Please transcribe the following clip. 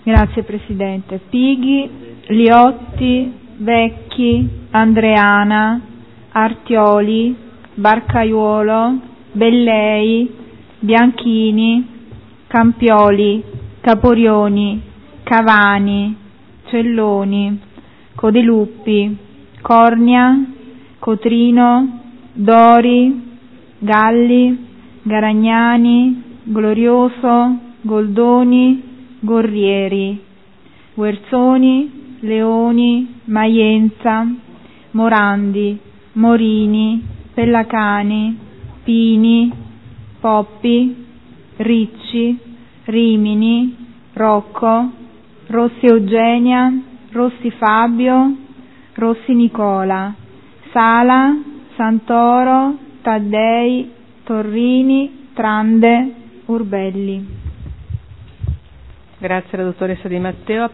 Grazie Presidente. Pighi, Liotti, Vecchi, Andreana, Artioli, Barcaiuolo, Bellei, Bianchini, Campioli, Caporioni, Cavani, Celloni, Codeluppi, Cornia, Cotrino, Dori, Galli, Garagnani, Glorioso, Goldoni, Gorrieri, Guerzoni, Leoni, Maienza, Morandi, Morini, Pellacani, Pini, Poppi, Ricci, Rimini, Rocco, Rossi Eugenia, Rossi Fabio, Rossi Nicola, Sala, Santoro, Taddei, Torrini, Trande, Urbelli. Grazie alla dottoressa Di Matteo.